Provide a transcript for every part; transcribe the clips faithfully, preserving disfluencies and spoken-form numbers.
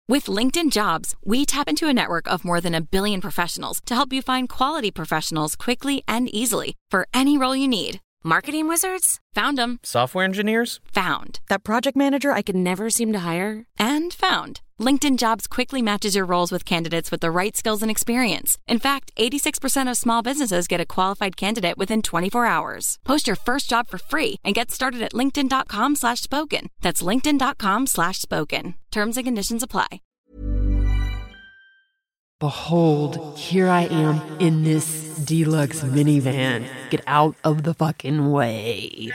With LinkedIn Jobs, we tap into a network of more than a billion professionals to help you find quality professionals quickly and easily for any role you need. Marketing wizards? Found them. Software engineers? Found. That project manager I could never seem to hire? And found. LinkedIn Jobs quickly matches your roles with candidates with the right skills and experience. In fact, eighty-six percent of small businesses get a qualified candidate within twenty-four hours. Post your first job for free and get started at linkedin.com slash spoken. That's linkedin.com slash spoken. Terms and conditions apply. Behold, here I am in this deluxe minivan. Get out of the fucking way.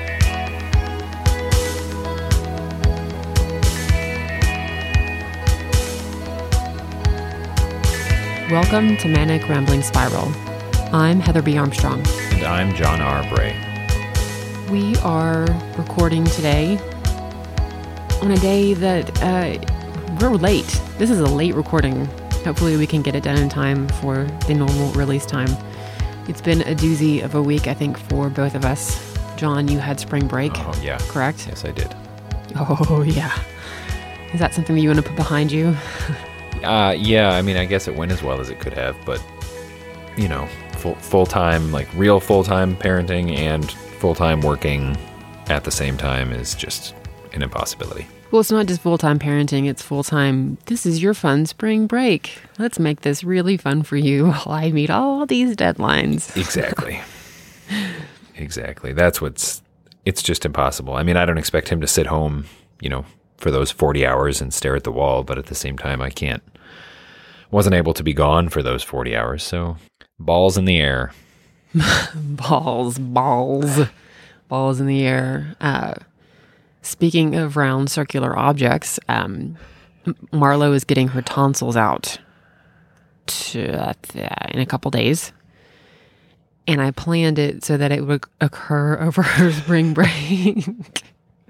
Welcome to Manic Rambling Spiral. I'm Heather B. Armstrong. And I'm John R. Bray. We are recording today on a day that uh, we're late. This is a late recording. Hopefully we can get it done in time for the normal release time. It's been a doozy of a week, I think, for both of us. John, you had spring break. Oh, yeah. Correct? Yes, I did. Oh, yeah. Is that something that you want to put behind you? uh, yeah, I mean, I guess it went as well as it could have, but, you know, full, full-time, like real full-time parenting and full-time working at the same time is just an impossibility. Well, it's not just full-time parenting, it's full-time, this is your fun spring break. Let's make this really fun for you while I meet all these deadlines. Exactly. Exactly. That's what's, it's just impossible. I mean, I don't expect him to sit home, you know, for those forty hours and stare at the wall, but at the same time, I can't, wasn't able to be gone for those forty hours, so balls in the air. balls, balls, balls in the air. Uh, Speaking of round circular objects, um, Marlo is getting her tonsils out to, uh, in a couple days. And I planned it so that it would occur over her spring break.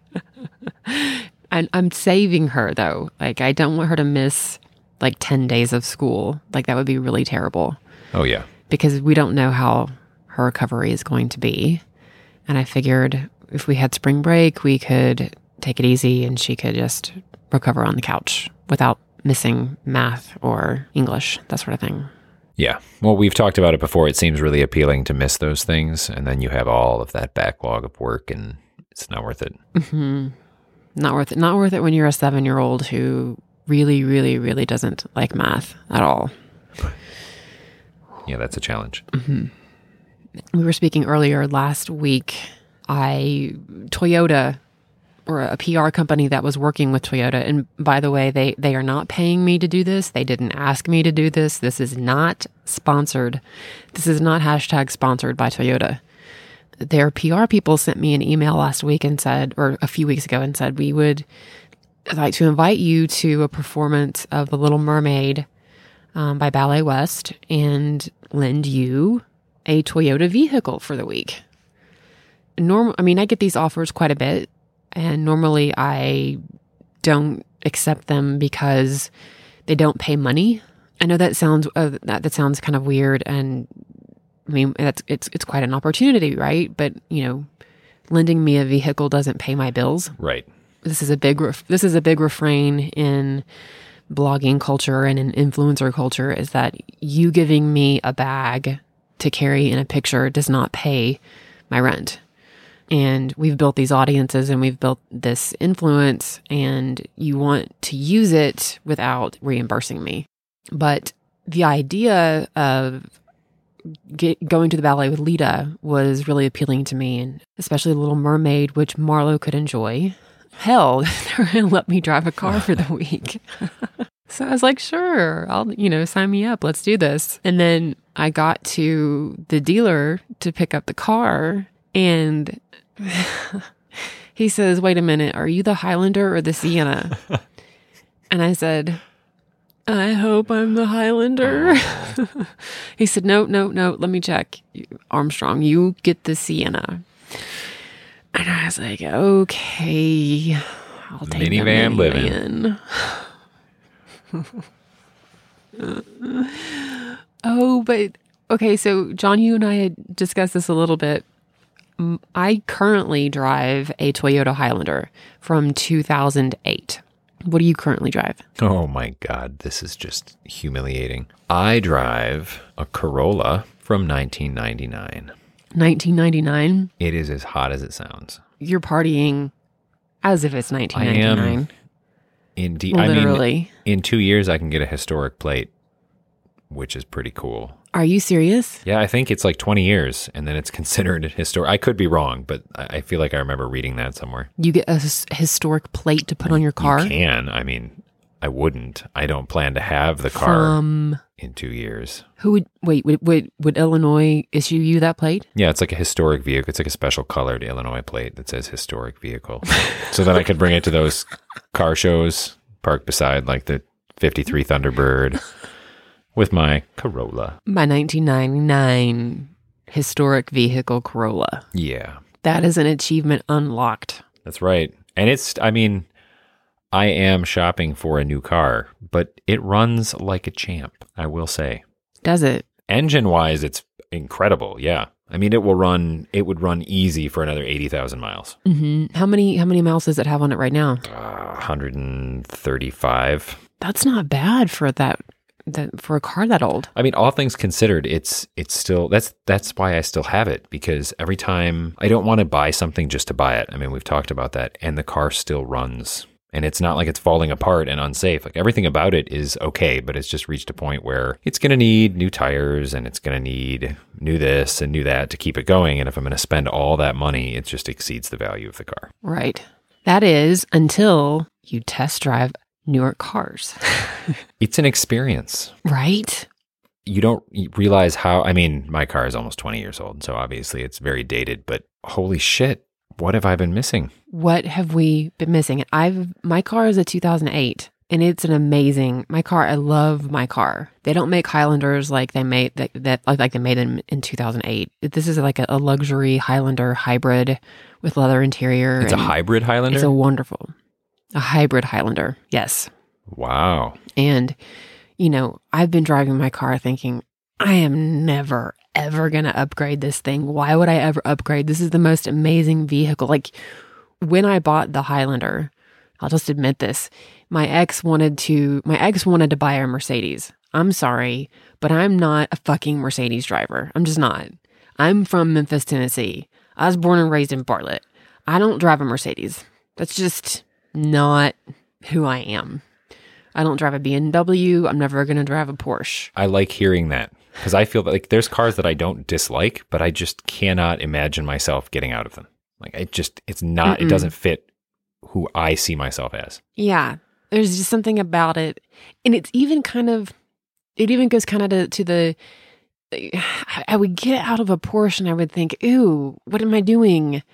And I'm saving her, though. Like, I don't want her to miss, like, ten days of school. Like, that would be really terrible. Oh, yeah. Because we don't know how her recovery is going to be. And I figured if we had spring break, we could take it easy and she could just recover on the couch without missing math or English, that sort of thing. Yeah. Well, we've talked about it before. It seems really appealing to miss those things. And then you have all of that backlog of work and it's not worth it. Mm-hmm. Not worth it. Not worth it when you're a seven-year-old who really, really, really doesn't like math at all. Yeah, that's a challenge. Mm-hmm. We were speaking earlier last week. I, Toyota, or a P R company that was working with Toyota, and by the way, they, they are not paying me to do this. They didn't ask me to do this. This is not sponsored. This is not hashtag sponsored by Toyota. Their P R people sent me an email last week and said, or a few weeks ago, and said, we would like to invite you to a performance of The Little Mermaid um, by Ballet West and lend you a Toyota vehicle for the week. Norm, I mean, I get these offers quite a bit, and normally I don't accept them because they don't pay money. I know that sounds uh, that that sounds kind of weird, and I mean that's it's it's quite an opportunity, right? But you know, lending me a vehicle doesn't pay my bills. Right. This is a big ref- this is a big refrain in blogging culture and in influencer culture, is that you giving me a bag to carry in a picture does not pay my rent. And we've built these audiences and we've built this influence, and you want to use it without reimbursing me. But the idea of get, going to the ballet with Lita was really appealing to me, and especially The Little Mermaid, which Marlo could enjoy. Hell, they're going to let me drive a car for the week. So I was like, sure, I'll, you know, sign me up. Let's do this. And then I got to the dealer to pick up the car, and he says, wait a minute, are you the Highlander or the Sienna? And I said, I hope I'm the Highlander. He said, no, no, no, let me check. Armstrong, you get the Sienna. And I was like, okay, I'll take the minivan living. Oh, but okay, so John, you and I had discussed this a little bit. I currently drive a Toyota Highlander from two thousand eight. What do you currently drive? Oh my God, this is just humiliating. I drive a Corolla from nineteen ninety-nine. nineteen ninety-nine? It is as hot as it sounds. You're partying as if it's nineteen ninety-nine. I am indeed. Literally. I mean, in two years, I can get a historic plate, which is pretty cool. Are you serious? Yeah, I think it's like twenty years, and then it's considered historic. I could be wrong, but I I feel like I remember reading that somewhere. You get a his- historic plate to put on your car? You can. I mean, I wouldn't. I don't plan to have the car From in two years. who would wait? Would, would would Illinois issue you that plate? Yeah, it's like a historic vehicle. It's like a special colored Illinois plate that says historic vehicle. So then I could bring it to those car shows, park beside like the fifty-three Thunderbird with my Corolla. My nineteen ninety-nine historic vehicle Corolla. Yeah, That is an achievement unlocked. that's right. And it's, I mean, I am shopping for a new car, but it runs like a champ, I will say. Does it? Engine wise, it's incredible. Yeah. I mean, it will run, it would run easy for another eighty thousand miles. hmm How many how many miles does it have on it right now? Uh, one hundred thirty-five. That's not bad for that. That for a car that old. I mean, all things considered, it's it's still that's that's why I still have it, because every time I don't want to buy something just to buy it. I mean, we've talked about that, and the car still runs, and it's not like it's falling apart and unsafe. Like everything about it is okay, but it's just reached a point where it's going to need new tires and it's going to need new this and new that to keep it going. And if I'm going to spend all that money, it just exceeds the value of the car. Right. That is until you test drive newer cars. It's an experience. Right? You don't realize how, I mean, my car is almost twenty years old, so obviously it's very dated, but holy shit, what have I been missing? What have we been missing? I've my car is a two thousand eight and it's an amazing my car. I love my car. They don't make Highlanders like they made that, that like they made them in two thousand eight. This is like a, a luxury Highlander hybrid with leather interior. It's a hybrid Highlander? It's a wonderful, a hybrid Highlander. Yes. Wow. And, you know, I've been driving my car thinking, I am never, ever going to upgrade this thing. Why would I ever upgrade? This is the most amazing vehicle. Like when I bought the Highlander, I'll just admit this. My ex wanted to, my ex wanted to buy a Mercedes. I'm sorry, but I'm not a fucking Mercedes driver. I'm just not. I'm from Memphis, Tennessee. I was born and raised in Bartlett. I don't drive a Mercedes. That's just not who I am. I don't drive a B M W. I'm never going to drive a Porsche. I like hearing that because I feel that like there's cars that I don't dislike, but I just cannot imagine myself getting out of them. Like it just, it's not, Mm-mm. It doesn't fit who I see myself as. Yeah. There's just something about it. And it's even kind of, it even goes kind of to, to the, I would get out of a Porsche and I would think, ooh, what am I doing?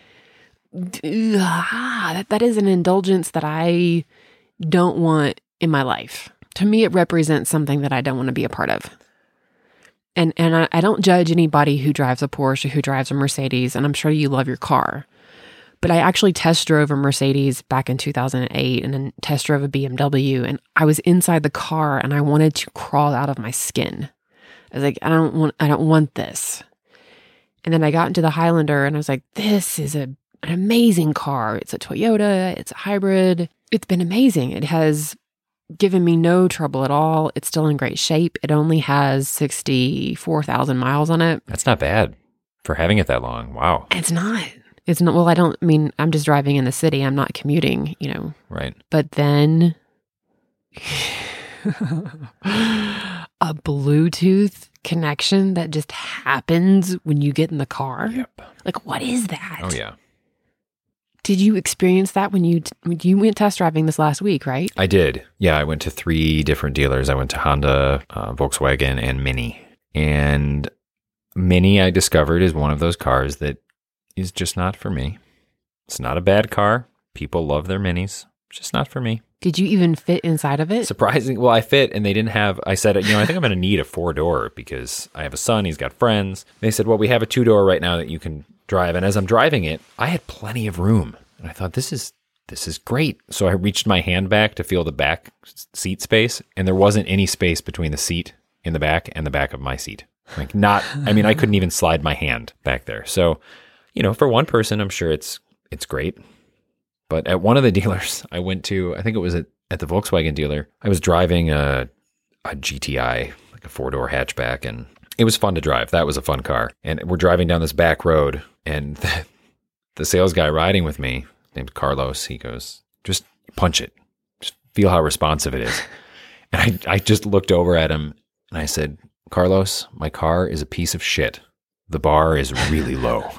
Ah, that, that is an indulgence that I don't want in my life. To me, it represents something that I don't want to be a part of. And and I, I don't judge anybody who drives a Porsche or who drives a Mercedes, and I'm sure you love your car. But I actually test drove a Mercedes back in two thousand eight and then test drove a B M W, and I was inside the car and I wanted to crawl out of my skin. I was like, I don't want I don't want this. And then I got into the Highlander and I was like, this is a, an amazing car. It's a Toyota, it's a hybrid. It's been amazing. It has given me no trouble at all. It's still in great shape. It only has sixty-four thousand miles on it. That's not bad for having it that long. Wow. It's not. It's not. Well, I don't I mean, I'm just driving in the city. I'm not commuting, you know. Right. But then a Bluetooth connection that just happens when you get in the car. Yep. Like, what is that? Oh, yeah. Did you experience that when you when you went test driving this last week, right? I did. Yeah, I went to three different dealers. I went to Honda, uh, Volkswagen, and Mini. And Mini, I discovered, is one of those cars that is just not for me. It's not a bad car. People love their Minis. It's just not for me. Did you even fit inside of it? Surprising. Well, I fit, and they didn't have, I said, you know, I think I'm going to need a four-door because I have a son. He's got friends. They said, well, we have a two-door right now that you can drive. And as I'm driving it, I had plenty of room. And I thought, this is this is great. So I reached my hand back to feel the back seat space, and there wasn't any space between the seat in the back and the back of my seat. Like not, I mean, I couldn't even slide my hand back there. So, you know, for one person, I'm sure it's it's great. But at one of the dealers I went to, I think it was a, at the Volkswagen dealer, I was driving a, a G T I, like a four-door hatchback, and it was fun to drive. That was a fun car. And we're driving down this back road, and the, the sales guy riding with me, named Carlos, he goes, just punch it. Just feel how responsive it is. And I, I just looked over at him, and I said, Carlos, my car is a piece of shit. The bar is really low.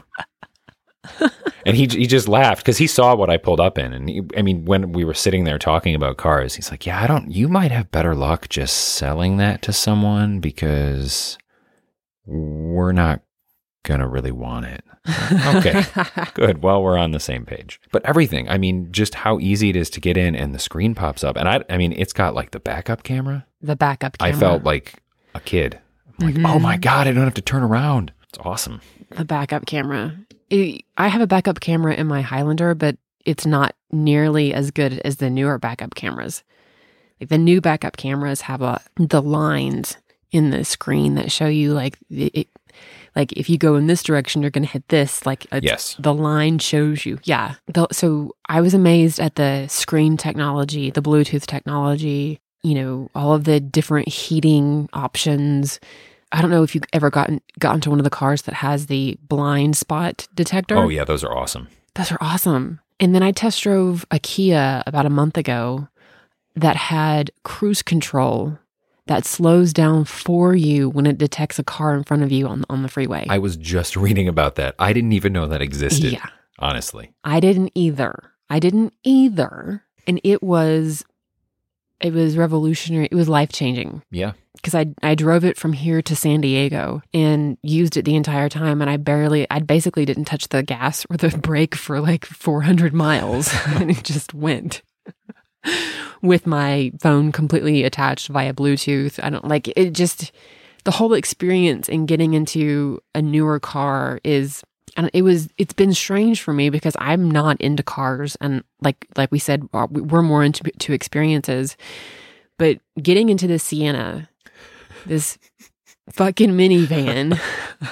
And he he just laughed because he saw what I pulled up in. And he, I mean, when we were sitting there talking about cars, he's like, yeah, I don't, you might have better luck just selling that to someone because we're not going to really want it. Okay, good. Well, we're on the same page. But everything, I mean, just how easy it is to get in and the screen pops up. And I, I mean, it's got like the backup camera. The backup camera. I felt like a kid. I'm like, mm-hmm. Oh my God, I don't have to turn around. It's awesome. The backup camera. It, I have a backup camera in my Highlander, but it's not nearly as good as the newer backup cameras. Like the new backup cameras have a the lines in the screen that show you like it, like if you go in this direction, you're going to hit this. Like it's, yes, the line shows you. Yeah. The, so I was amazed at the screen technology, the Bluetooth technology. You know, all of the different heating options. I don't know if you've ever gotten gotten to one of the cars that has the blind spot detector. Oh yeah, those are awesome. Those are awesome. And then I test drove a Kia about a month ago that had cruise control that slows down for you when it detects a car in front of you on on the freeway. I was just reading about that. I didn't even know that existed. Yeah. Honestly. I didn't either. I didn't either. And it was it was revolutionary. It was life-changing. Yeah. Because I I drove it from here to San Diego and used it the entire time, and I barely, I basically didn't touch the gas or the brake for like four hundred miles, and it just went with my phone completely attached via Bluetooth. I don't like it. Just the whole experience in getting into a newer car is, and it was, it's been strange for me because I'm not into cars, and like like we said, we're more into to experiences. But getting into the Sienna, this fucking minivan,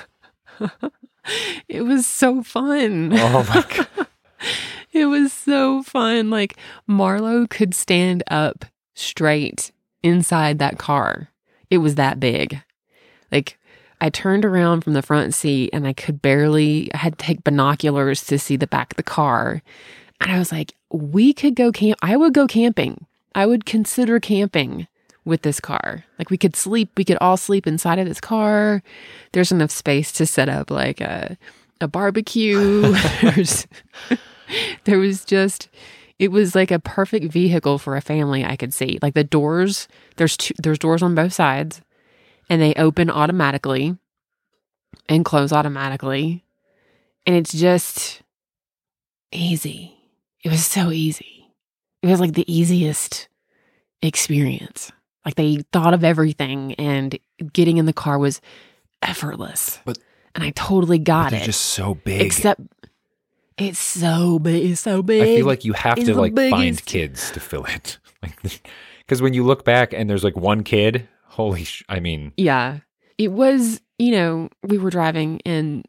it was so fun. Oh my God. It was so fun. Like Marlo could stand up straight inside that car. It was that big. Like I turned around from the front seat and I could barely, I had to take binoculars to see the back of the car. And I was like, we could go camp. I would go camping. I would consider camping with this car. Like we could sleep, we could all sleep inside of this car. There's enough space to set up like a a barbecue. There's, there was just, it was like a perfect vehicle for a family I could see. Like the doors, there's two, there's doors on both sides and they open automatically and close automatically. And it's just easy. It was so easy. It was like the easiest experience. Like they thought of everything and getting in the car was effortless. But and I totally got they're it. Just so big. Except it's so big. It's so big. I feel like you have it's to like biggest. find kids to fill it. Like, because when you look back and there's like one kid, holy sh! I mean, yeah, it was. You know, we were driving and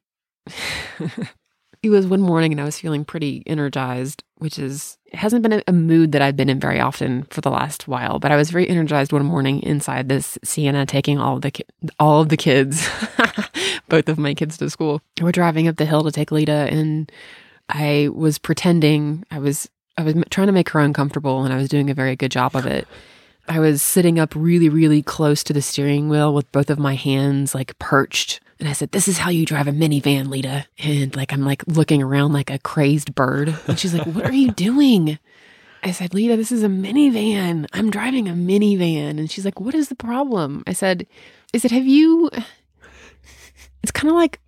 it was one morning and I was feeling pretty energized, which is, it hasn't been a, a mood that I've been in very often for the last while, but I was very energized one morning inside this Sienna, taking all of the, ki- all of the kids, both of my kids to school. We're driving up the hill to take Lita and I was pretending, I was, I was trying to make her uncomfortable and I was doing a very good job of it. I was sitting up really, really close to the steering wheel with both of my hands like perched. And I said, this is how you drive a minivan, Lita. And like, I'm like looking around like a crazed bird. And she's like, what are you doing? I said, Lita, this is a minivan. I'm driving a minivan. And she's like, what is the problem? I said, I said, have you, it's kind of like,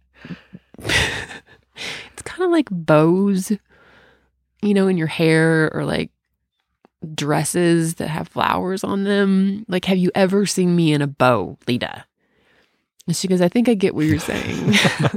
it's kind of like bows, you know, in your hair or like dresses that have flowers on them. Like, have you ever seen me in a bow, Lita? And she goes, I think I get what you're saying.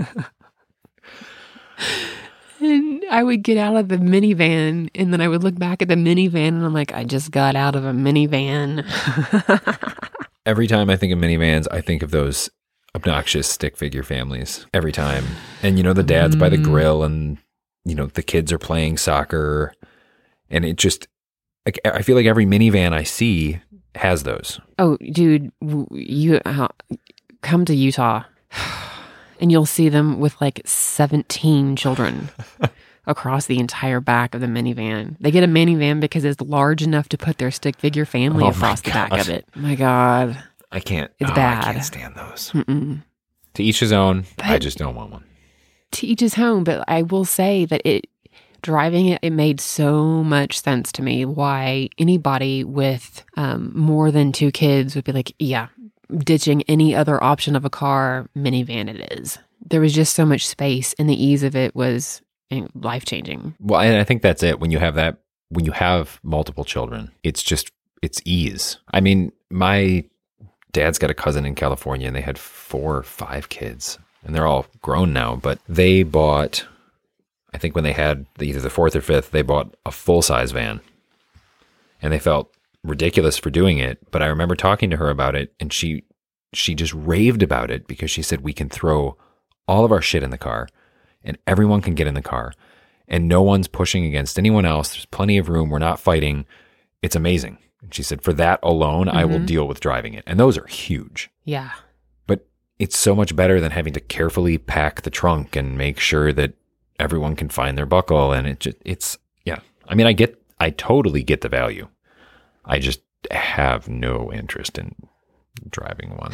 And I would get out of the minivan and then I would look back at the minivan and I'm like, I just got out of a minivan. Every time I think of minivans, I think of those obnoxious stick figure families. Every time. And you know, the dad's mm. by the grill and, you know, the kids are playing soccer and it just, like, I feel like every minivan I see has those. Oh, dude, w- you uh, come to Utah and you'll see them with like seventeen children across the entire back of the minivan. They get a minivan because it's large enough to put their stick figure family Oh across the my back of God. it. My God. I can't. It's oh, bad. I can't stand those. Mm-mm. To each his own. I But- just don't want one. To each his home, but I will say that it driving it, it made so much sense to me why anybody with um, more than two kids would be like, yeah, ditching any other option of a car, minivan it is. There was just so much space, and the ease of it was life changing. Well, and I think that's it. When you have that, when you have multiple children, it's just, it's ease. I mean, my dad's got a cousin in California and they had four or five kids and they're all grown now, but they bought, I think when they had the, either the fourth or fifth, they bought a full size van and they felt ridiculous for doing it. But I remember talking to her about it and she, she just raved about it because she said, we can throw all of our shit in the car and everyone can get in the car and no one's pushing against anyone else. There's plenty of room. We're not fighting. It's amazing. And she said, for that alone, mm-hmm. I will deal with driving it. And those are huge. Yeah. But it's so much better than having to carefully pack the trunk and make sure that everyone can find their buckle. And it just, it's, yeah. I mean, I get, I totally get the value. I just have no interest in driving one.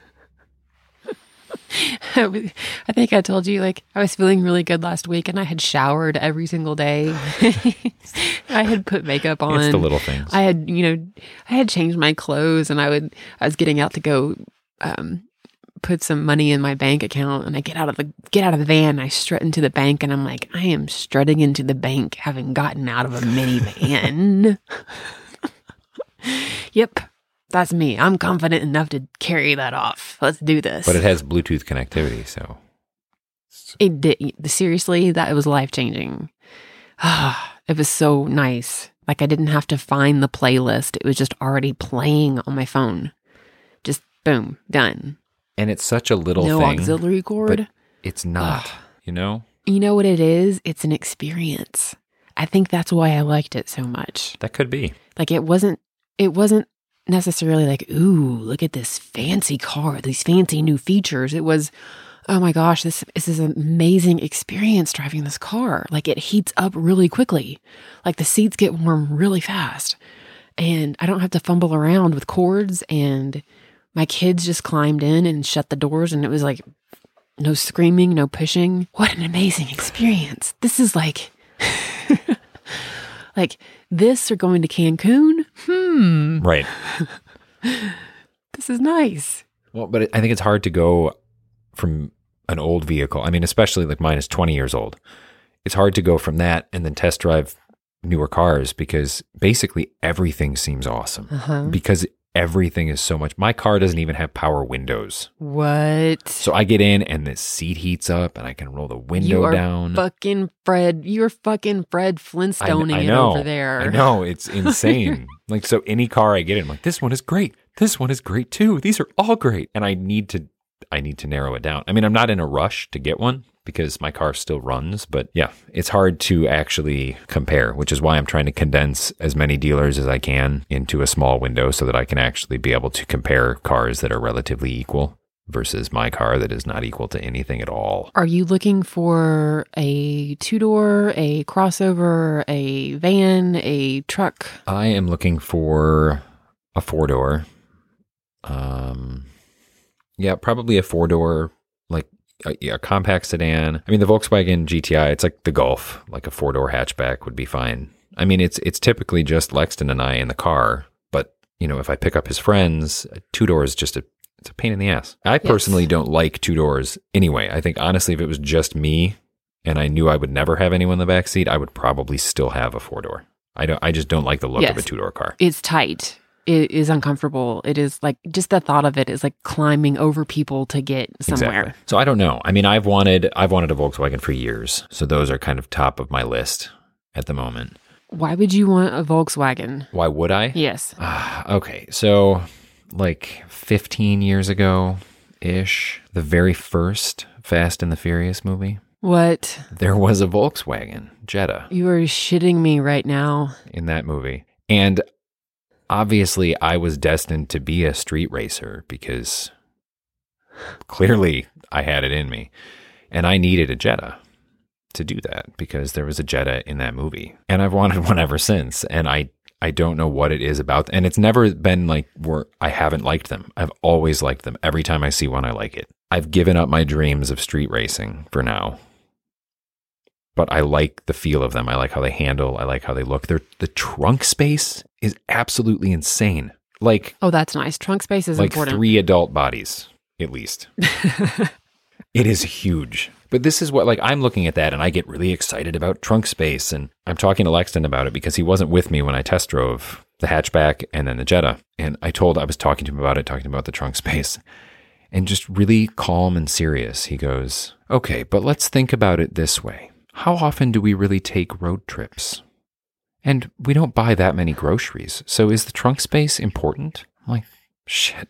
I think I told you, like, I was feeling really good last week and I had showered every single day. I had put makeup on. It's the little things. I had, you know, I had changed my clothes and I would, I was getting out to go um, put some money in my bank account and I get out of the, get out of the van. I strut into the bank and I'm like, I am strutting into the bank having gotten out of a minivan. Yep. That's me. I'm confident enough to carry that off. Let's do this. But it has Bluetooth connectivity, so. It did. Seriously, that was life-changing. It was so nice. Like I didn't have to find the playlist. It was just already playing on my phone. Just boom, done. And it's such a little no thing. No auxiliary cord. But it's not, you know? You know what it is? It's an experience. I think that's why I liked it so much. That could be. Like it wasn't, it wasn't, necessarily like, ooh, look at this fancy car, these fancy new features. It was, oh my gosh, this, this is an amazing experience driving this car. Like it heats up really quickly. Like the seats get warm really fast. And I don't have to fumble around with cords. And my kids just climbed in and shut the doors. And it was like, no screaming, no pushing. What an amazing experience. This is like... Like this or going to Cancun? Hmm. Right. This is nice. Well, but I think it's hard to go from an old vehicle. I mean, especially like mine is twenty years old. It's hard to go from that and then test drive newer cars because basically everything seems awesome. Uh-huh. Because everything is so much. My car doesn't even have power windows. What? So I get in and the seat heats up and I can roll the window you are down. Fucking Fred. You're fucking Fred Flintstoning I, I it know, over there. I know. It's insane. Like, so any car I get in, I'm like, this one is great. This one is great too. These are all great. And I need to, I need to narrow it down. I mean, I'm not in a rush to get one because my car still runs, but yeah, it's hard to actually compare, which is why I'm trying to condense as many dealers as I can into a small window so that I can actually be able to compare cars that are relatively equal versus my car that is not equal to anything at all. Are you looking for a two-door, a crossover, a van, a truck? I am looking for a four-door. Um, yeah, probably a four-door, like a, a compact sedan. I mean, the Volkswagen G T I, it's like the Golf, like a four-door hatchback would be fine. I mean, it's it's typically just Lexton and I in the car, but, you know, if I pick up his friends, two doors is just a, it's a pain in the ass. I personally yes. don't like two doors anyway. I think, honestly, if it was just me and I knew I would never have anyone in the back seat, I would probably still have a four-door. I don't. I just don't like the look yes. of a two-door car. It's tight. It is uncomfortable. It is like, just the thought of it is like climbing over people to get somewhere. Exactly. So I don't know. I mean, I've wanted, I've wanted a Volkswagen for years. So those are kind of top of my list at the moment. Why would you want a Volkswagen? Why would I? Yes. Uh, okay. So like fifteen years ago-ish, the very first Fast and the Furious movie. What? There was a Volkswagen Jetta. You are shitting me right now. In that movie. And obviously, I was destined to be a street racer because clearly I had it in me. And I needed a Jetta to do that because there was a Jetta in that movie. And I've wanted one ever since. And I, I don't know what it is about. And it's never been like where I haven't liked them. I've always liked them. Every time I see one, I like it. I've given up my dreams of street racing for now. But I like the feel of them. I like how they handle. I like how they look. They're, the trunk space is absolutely insane. Like, oh, that's nice. Trunk space is like important. three adult bodies, at least. It is huge. But this is what, like, I'm looking at that and I get really excited about trunk space. And I'm talking to Lexton about it because he wasn't with me when I test drove the hatchback and then the Jetta. And I told, I was talking to him about it, talking about the trunk space. And just really calm and serious, he goes, okay, but let's think about it this way. How often do we really take road trips? And we don't buy that many groceries. So is the trunk space important? I'm like, shit.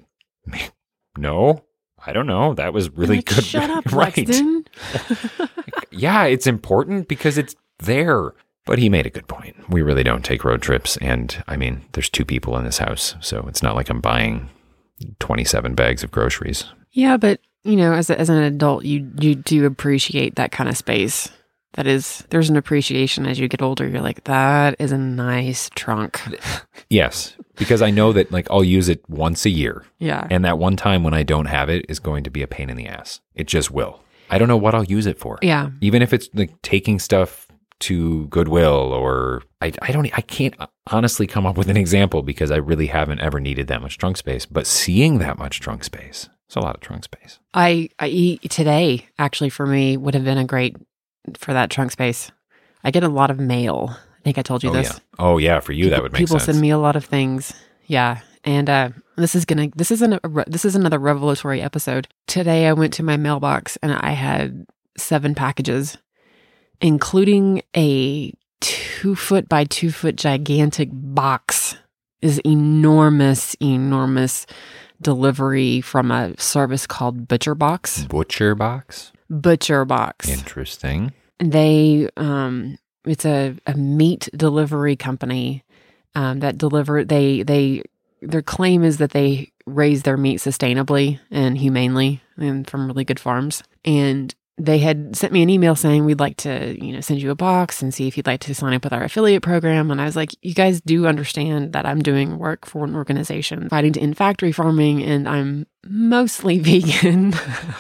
No, I don't know. That was really like, good. Shut up, right. Lexton. Yeah, it's important because it's there. But he made a good point. We really don't take road trips. And I mean, there's two people in this house. So it's not like I'm buying twenty-seven bags of groceries. Yeah, but, you know, as, a, as an adult, you, you do appreciate that kind of space. That is, there's an appreciation as you get older. You're like, that is a nice trunk. Yes, because I know that like I'll use it once a year. Yeah. And that one time when I don't have it is going to be a pain in the ass. It just will. I don't know what I'll use it for. Yeah. Even if it's like taking stuff to Goodwill or I, I don't, I can't honestly come up with an example because I really haven't ever needed that much trunk space. But seeing that much trunk space, it's a lot of trunk space. I, I eat today actually for me would have been a great for that trunk space. I get a lot of mail. I think I told you oh, this. Yeah. Oh yeah, for you people, that would make people sense. People send me a lot of things. Yeah, and uh, this is gonna. This isn't. A, this is another revelatory episode. Today I went to my mailbox and I had seven packages, including a two foot by two foot gigantic box. Is enormous, enormous delivery from a service called Butcher Box. Butcher Box. Butcher Box. Interesting. They, um, it's a, a meat delivery company um, that deliver. They they their claim is that they raise their meat sustainably and humanely and from really good farms. And they had sent me an email saying we'd like to, you know, send you a box and see if you'd like to sign up with our affiliate program. And I was like, you guys do understand that I'm doing work for an organization fighting to end factory farming, and I'm mostly vegan.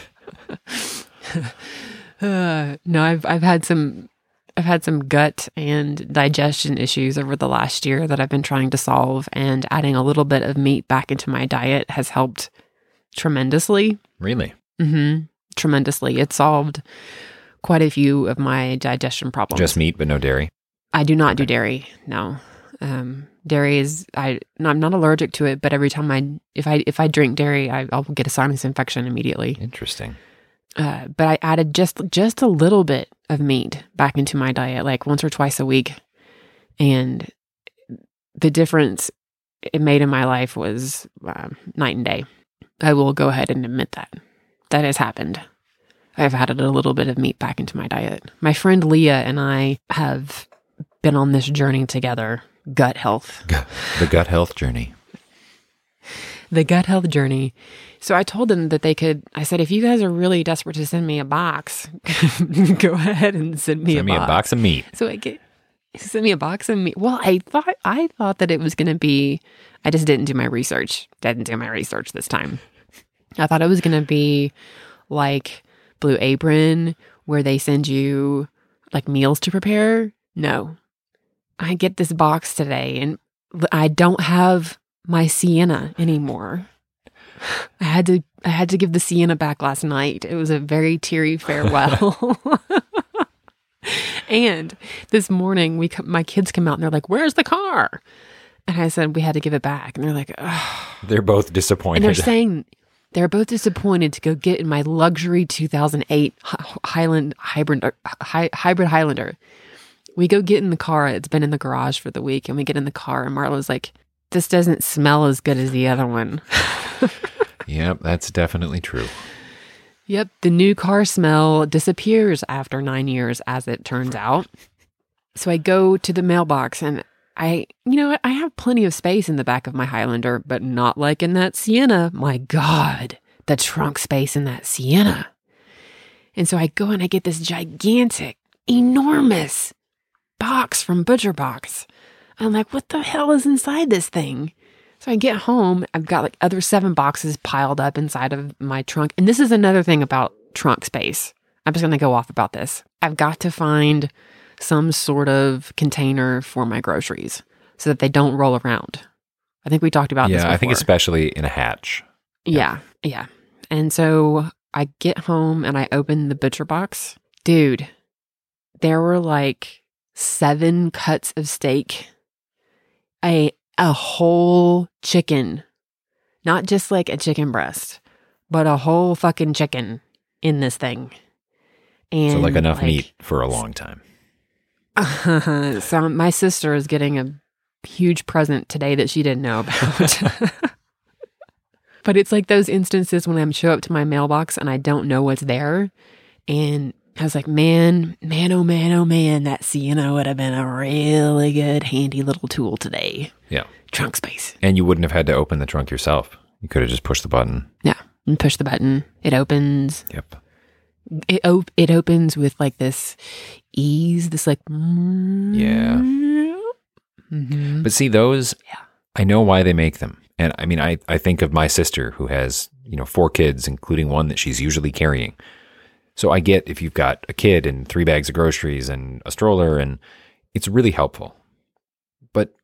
uh, no, I've I've had some I've had some gut and digestion issues over the last year that I've been trying to solve, and adding a little bit of meat back into my diet has helped tremendously. Really? Mm-hmm. Tremendously. It solved quite a few of my digestion problems. Just meat, but no dairy? I do not do dairy. No. Um, dairy is, I, no, I'm not allergic to it, but every time I, if I, if I drink dairy, I, I'll get a sinus infection immediately. Interesting. Uh, but I added just, just a little bit of meat back into my diet, like once or twice a week. And the difference it made in my life was um, night and day. I will go ahead and admit that. That has happened. I've added a little bit of meat back into my diet. My friend Leah and I have been on this journey together, gut health. The gut health journey. The gut health journey. So I told them that they could, I said, if you guys are really desperate to send me a box, go ahead and send me, send a, me box. a box of meat. So I get, send me a box of meat. Well, I thought, I thought that it was going to be, I just didn't do my research. Didn't do my research this time. I thought it was going to be like Blue Apron, where they send you like meals to prepare. No. I get this box today and I don't have my Sienna anymore. I had to I had to give the Sienna back last night. It was a very teary farewell. And this morning we my kids come out and they're like, "Where's the car?" And I said we had to give it back. And they're like, "Ugh." They're both disappointed. And they're saying they're both disappointed to go get in my luxury two thousand eight Highland hybrid hybrid Highlander. We go get in the car. It's been in the garage for the week, and we get in the car, and Marla's like, "This doesn't smell as good as the other one." Yep, that's definitely true. Yep, the new car smell disappears after nine years, as it turns out. So I go to the mailbox, and I, you know, I have plenty of space in the back of my Highlander, but not like in that Sienna. My God, the trunk space in that Sienna. And so I go and I get this gigantic, enormous box from Butcher Box. I'm like, what the hell is inside this thing? So I get home, I've got like other seven boxes piled up inside of my trunk. And this is another thing about trunk space. I'm just going to go off about this. I've got to find some sort of container for my groceries so that they don't roll around. I think we talked about yeah, this before. I think especially in a hatch. Yeah, yeah. And so I get home and I open the Butcher Box. Dude, there were like seven cuts of steak, a a whole chicken, not just like a chicken breast, but a whole fucking chicken in this thing. And so like enough like, meat for a long time. Uh, so my sister is getting a huge present today that she didn't know about. But it's like those instances when I show up to my mailbox and I don't know what's there. And I was like, man, man, oh man, oh man, that Sienna would have been a really good handy little tool today. Yeah. Trunk space. And you wouldn't have had to open the trunk yourself. You could have just pushed the button. Yeah. And push the button. It opens. Yep. It op- it opens with like this ease, this like... Yeah. Mm-hmm. But see, those, Yeah. I know why they make them. And I mean, I, I think of my sister who has, you know, four kids, including one that she's usually carrying. So I get if you've got a kid and three bags of groceries and a stroller, and it's really helpful. But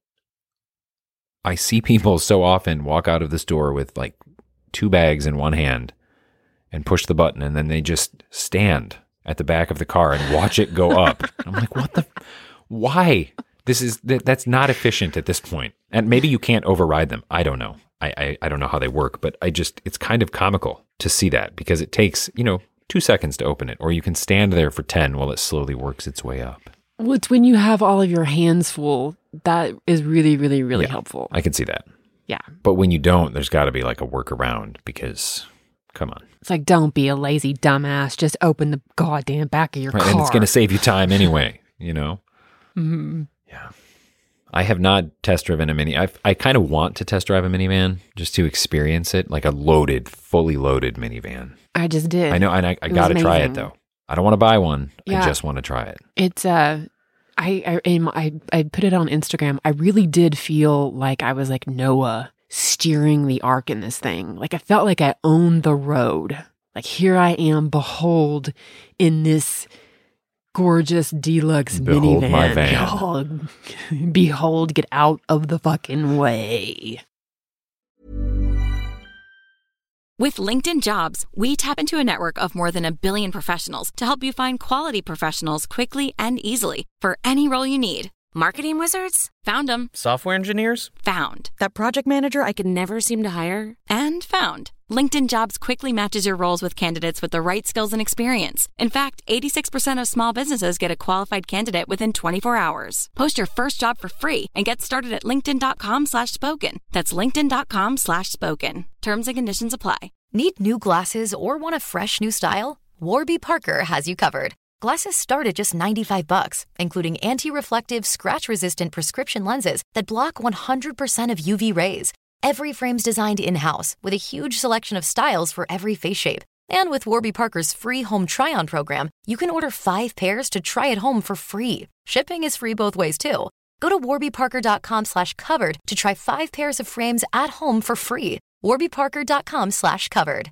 I see people so often walk out of the store with like two bags in one hand and push the button, and then they just stand at the back of the car and watch it go up. I'm like, what the, why? This is, that, that's not efficient at this point. And maybe you can't override them. I don't know. I, I, I don't know how they work, but I just, it's kind of comical to see that because it takes, you know, two seconds to open it, or you can stand there for ten while it slowly works its way up. Well, it's when you have all of your hands full, that is really, really, really Yeah, helpful. I can see that. Yeah. But when you don't, there's got to be like a workaround because, come on. It's like, don't be a lazy dumbass. Just open the goddamn back of your Right, car. and it's going to save you time anyway, you know? Mm-hmm. Yeah. I have not test driven a mini. I I kind of want to test drive a minivan just to experience it, like a loaded, fully loaded minivan. I just did. I know, and I, I It got to was try it amazing. though. I don't want to buy one. Yeah. I just want to try it. It's, uh, I, I, in my, I, I put it on Instagram. I really did feel like I was like Noah steering the ark in this thing. Like I felt like I owned the road. Like here I am, behold, in this gorgeous deluxe Behold minivan. my van. Oh, behold, get out of the fucking way. With LinkedIn Jobs, we tap into a network of more than a billion professionals to help you find quality professionals quickly and easily for any role you need. Marketing wizards? Found them. Software engineers? Found. That project manager I could never seem to hire? And found. LinkedIn Jobs quickly matches your roles with candidates with the right skills and experience. In fact, eighty-six percent of small businesses get a qualified candidate within twenty-four hours. Post your first job for free and get started at linkedin.com slash spoken. That's linkedin.com slash spoken. Terms and conditions apply. Need new glasses or want a fresh new style? Warby Parker has you covered. Glasses start at just ninety-five bucks, including anti-reflective, scratch-resistant prescription lenses that block one hundred percent of U V rays. Every frame's designed in-house with a huge selection of styles for every face shape. And with Warby Parker's free home try-on program, you can order five pairs to try at home for free. Shipping is free both ways, too. Go to warbyparker.com slash covered to try five pairs of frames at home for free. warbyparker.com slash covered.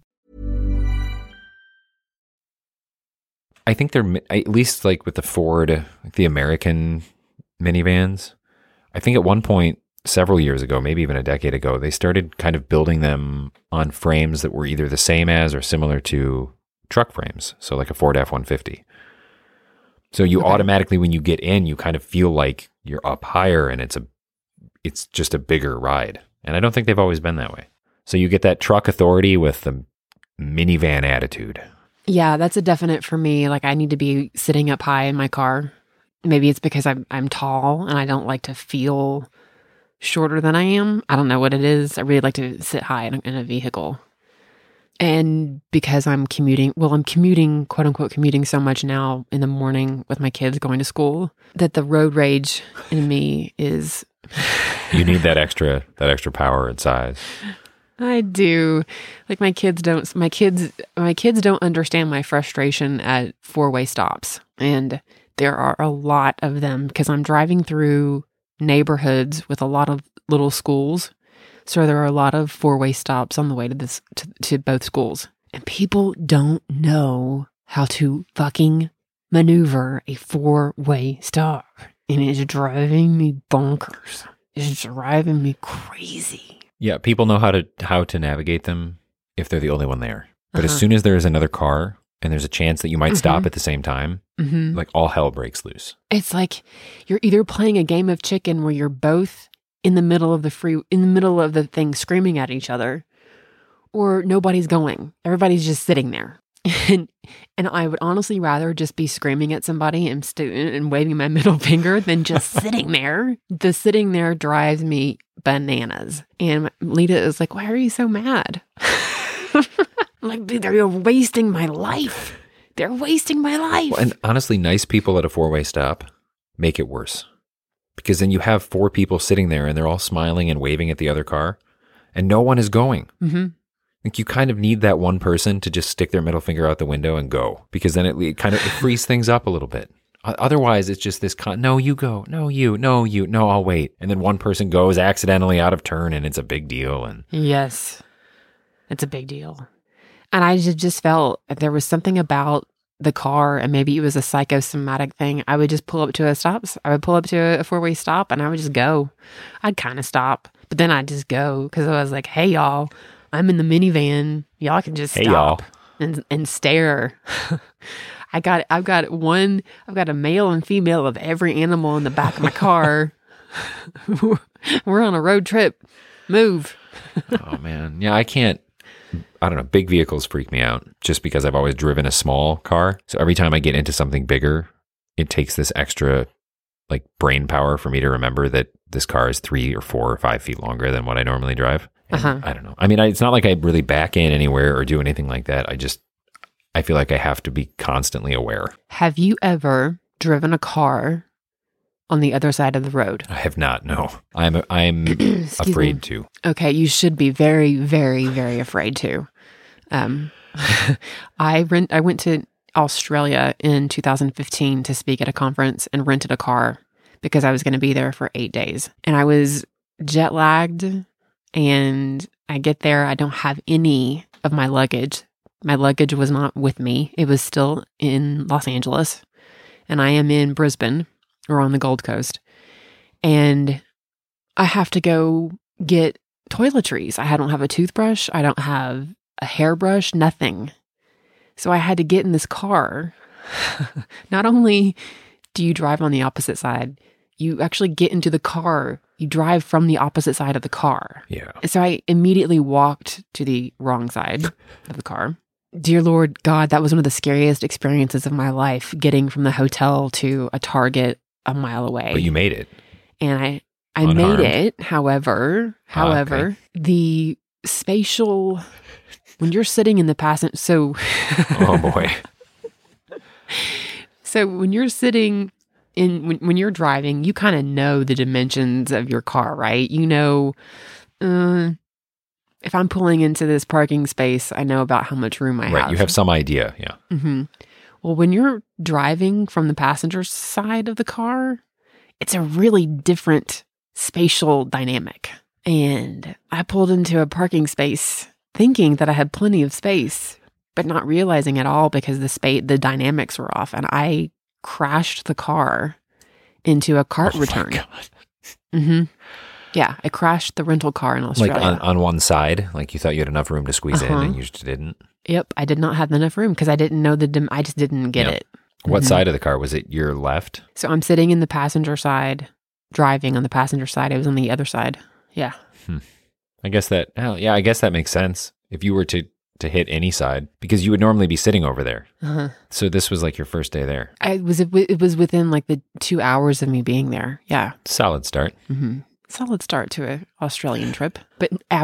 I think they're, at least like with the Ford, like the American minivans, I think at one point, several years ago, maybe even a decade ago, they started kind of building them on frames that were either the same as or similar to truck frames. So like a Ford F one fifty. So you Okay. automatically, when you get in, you kind of feel like you're up higher and it's a, it's just a bigger ride. And I don't think they've always been that way. So you get that truck authority with the minivan attitude. Yeah, that's a definite for me. Like I need to be sitting up high in my car. Maybe it's because I'm I'm tall and I don't like to feel shorter than I am. I don't know what it is. I really like to sit high in a, in a vehicle. And because I'm commuting, well, I'm commuting, quote unquote, commuting so much now in the morning with my kids going to school that the road rage in me is. You need that extra, that extra power and size. I do. Like my kids don't, my kids, my kids don't understand my frustration at four-way stops. And there are a lot of them because I'm driving through neighborhoods with a lot of little schools. So there are a lot of four-way stops on the way to this to, to both schools. And people don't know how to fucking maneuver a four-way stop. And it's driving me bonkers. It's driving me crazy. Yeah, people know how to how to navigate them if they're the only one there. But Uh-huh. as soon as there is another car and there's a chance that you might Mhm. stop at the same time, Mm-hmm. like all hell breaks loose. It's like you're either playing a game of chicken where you're both in the middle of the free, in the middle of the thing screaming at each other, or nobody's going. Everybody's just sitting there. And and I would honestly rather just be screaming at somebody and, st- and waving my middle finger than just sitting there. The sitting there drives me bananas. And Lita is like, why are you so mad? I'm like, they're wasting my life. They're wasting my life. Well, and honestly, nice people at a four-way stop make it worse. Because then you have four people sitting there and they're all smiling and waving at the other car and no one is going. Mm-hmm. Like you kind of need that one person to just stick their middle finger out the window and go, because then it, it kind of it frees things up a little bit. O- Otherwise, it's just this, con- no, you go, no, you, no, you, no, I'll wait. And then one person goes accidentally out of turn and it's a big deal. And Yes, it's a big deal. And I just, just felt that there was something about the car, and maybe it was a psychosomatic thing. I would just pull up to a stop. I would pull up to a four-way stop and I would just go. I'd kind of stop, but then I'd just go because I was like, hey, y'all, I'm in the minivan. Y'all can just Hey, stop y'all. and and stare. I got, I've got one, I've got a male and female of every animal in the back of my car. We're on a road trip. Move. oh man, yeah, I can't. I don't know. Big vehicles freak me out just because I've always driven a small car. So every time I get into something bigger, it takes this extra like brain power for me to remember that this car is three or four or five feet longer than what I normally drive. And Uh-huh. I don't know. I mean, I, it's not like I really back in anywhere or do anything like that. I just, I feel like I have to be constantly aware. Have you ever driven a car on the other side of the road? I have not. No, I'm, I'm Excuse afraid me. to. Okay, you should be very, very, very afraid to. Um, I rent. I went to Australia in two thousand fifteen to speak at a conference and rented a car because I was going to be there for eight days, and I was jet lagged. And I get there, I don't have any of my luggage. My luggage was not with me. It was still in Los Angeles, and I am in Brisbane or on the Gold Coast, and I have to go get toiletries. I don't have a toothbrush. I don't have a hairbrush, nothing. So I had to get in this car. Not only do you drive on the opposite side, you actually get into the car. You drive from the opposite side of the car. Yeah. And so I immediately walked to the wrong side of the car. Dear Lord God, that was one of the scariest experiences of my life, getting from the hotel to a Target a mile away. But you made it. And I, I Unharmed. made it. However, however, okay. the spatial, when you're sitting in the passenger, so, Oh boy. so when you're sitting in, when, when you're driving, you kind of know the dimensions of your car, right? You know, uh, if I'm pulling into this parking space, I know about how much room I Right. have. You have some idea. Yeah. Mm-hmm. Well, when you're driving from the passenger side of the car, it's a really different spatial dynamic. And I pulled into a parking space thinking that I had plenty of space, but not realizing at all because the space, the dynamics were off. And I crashed the car into a cart Oh my return. God. Mm-hmm. Yeah, I crashed the rental car in Australia. Like on, on one side, like you thought you had enough room to squeeze Uh-huh. in and you just didn't. Yep, I did not have enough room because I didn't know the. Dim- I just didn't get Yeah. it. What Mhm. side of the car? Was it your left? So I'm sitting in the passenger side, driving on the passenger side. I was on the other side. Yeah. I guess that, oh, yeah, I guess that makes sense. If you were to, to hit any side, because you would normally be sitting over there. Uh-huh. So this was like your first day there. I was. It was within like the two hours of me being there. Yeah. Solid start. Mm-hmm. Solid start to a Australian trip. But I would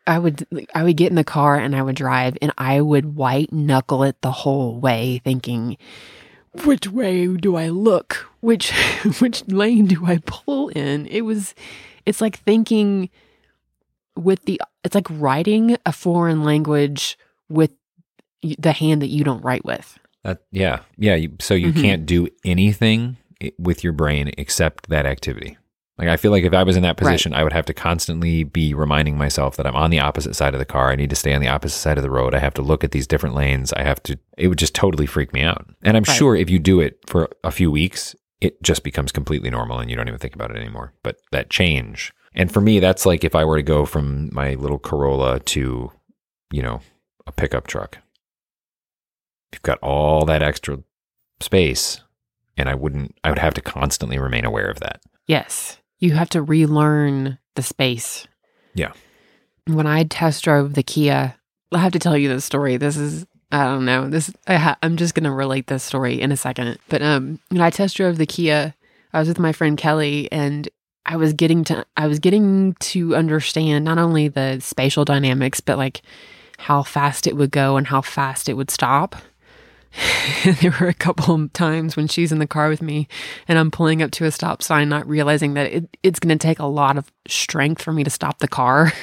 I would I would get in the car and I would drive and I would white knuckle it the whole way, thinking, which way do I look? Which which lane do I pull in? It was it's like thinking with the it's like writing a foreign language with the hand that you don't write with. Uh, yeah. Yeah. You, so you mm-hmm. can't do anything with your brain except that activity. Like, I feel like if I was in that position, right. I would have to constantly be reminding myself that I'm on the opposite side of the car. I need to stay on the opposite side of the road. I have to look at these different lanes. I have to, it would just totally freak me out. And I'm right. sure if you do it for a few weeks, it just becomes completely normal and you don't even think about it anymore. But that change, and for me, that's like if I were to go from my little Corolla to, you know, a pickup truck. You've got all that extra space, and I wouldn't, I would have to constantly remain aware of that. Yes. You have to relearn the space. Yeah. When I test drove the Kia, I have to tell you this story. This is, I don't know, this, I ha- I'm just going to relate this story in a second. But um, when I test drove the Kia, I was with my friend Kelly, and I was getting to, I was getting to understand not only the spatial dynamics, but like how fast it would go and how fast it would stop. There were a couple of times when she's in the car with me and I'm pulling up to a stop sign, not realizing that it, it's going to take a lot of strength for me to stop the car.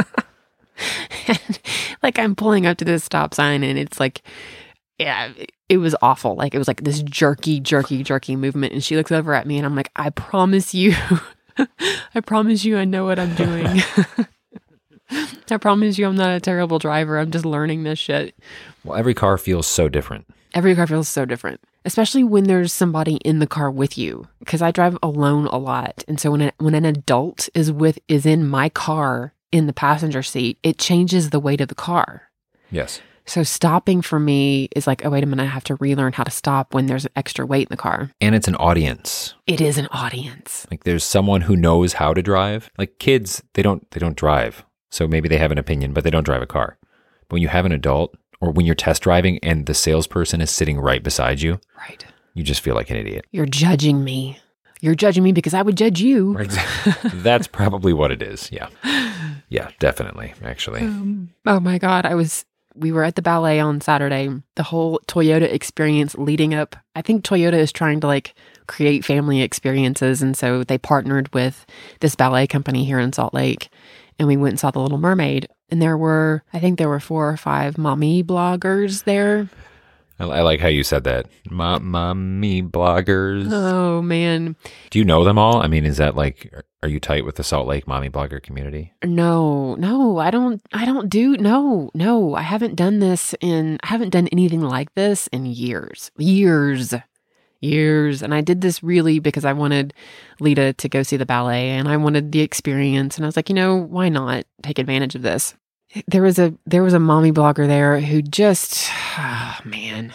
And, like, I'm pulling up to this stop sign and it's like, yeah, it, it was awful. Like, it was like this jerky, jerky, jerky movement. And she looks over at me and I'm like, I promise you, I promise you I know what I'm doing. I promise you I'm not a terrible driver. I'm just learning this shit. Well, every car feels so different. Every car feels so different, especially when there's somebody in the car with you. Because I drive alone a lot, and so when a, when an adult is with is in my car in the passenger seat, it changes the weight of the car. Yes. So stopping for me is like, oh wait a minute, I have to relearn how to stop when there's extra weight in the car. And it's an audience. It is an audience. Like, there's someone who knows how to drive. Like, kids, they don't they don't drive, so maybe they have an opinion, but they don't drive a car. But when you have an adult, or when you're test driving and the salesperson is sitting right beside you, right, you just feel like an idiot. You're judging me. You're judging me because I would judge you. Right. That's probably what it is. Yeah. Yeah, definitely, actually. Um, oh my God. I was, we were at the ballet on Saturday. The whole Toyota experience leading up, I think Toyota is trying to like create family experiences. And so they partnered with this ballet company here in Salt Lake. And we went and saw The Little Mermaid. And there were, I think there were four or five mommy bloggers there. I, I like how you said that. Ma- mommy bloggers. Oh, man. Do you know them all? I mean, is that like, are you tight with the Salt Lake mommy blogger community? No, no, I don't, I don't do, no, no. I haven't done this in, I haven't done anything like this in years, years. Years. And I did this really because I wanted Lita to go see the ballet and I wanted the experience. And I was like, you know, why not take advantage of this? There was a, there was a mommy blogger there who just, oh man,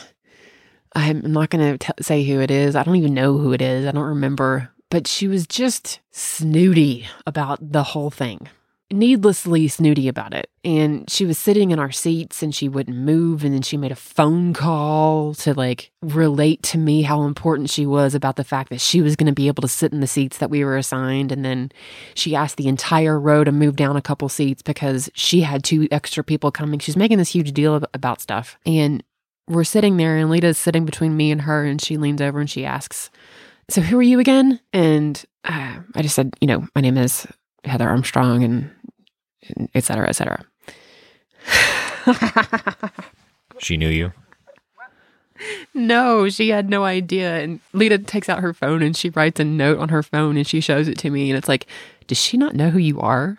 I'm not going to say who it is. I don't even know who it is. I don't remember, but she was just snooty about the whole thing. Needlessly snooty about it. And she was sitting in our seats and she wouldn't move. And then she made a phone call to like relate to me how important she was about the fact that she was going to be able to sit in the seats that we were assigned. And then she asked the entire row to move down a couple seats because she had two extra people coming. She's making this huge deal about stuff. And we're sitting there and Lita's sitting between me and her and she leans over and she asks, so who are you again? And uh, I just said, you know, my name is Heather Armstrong and et cetera, et cetera. She knew you? No, she had no idea. And Lita takes out her phone and she writes a note on her phone and she shows it to me. And it's like, does she not know who you are?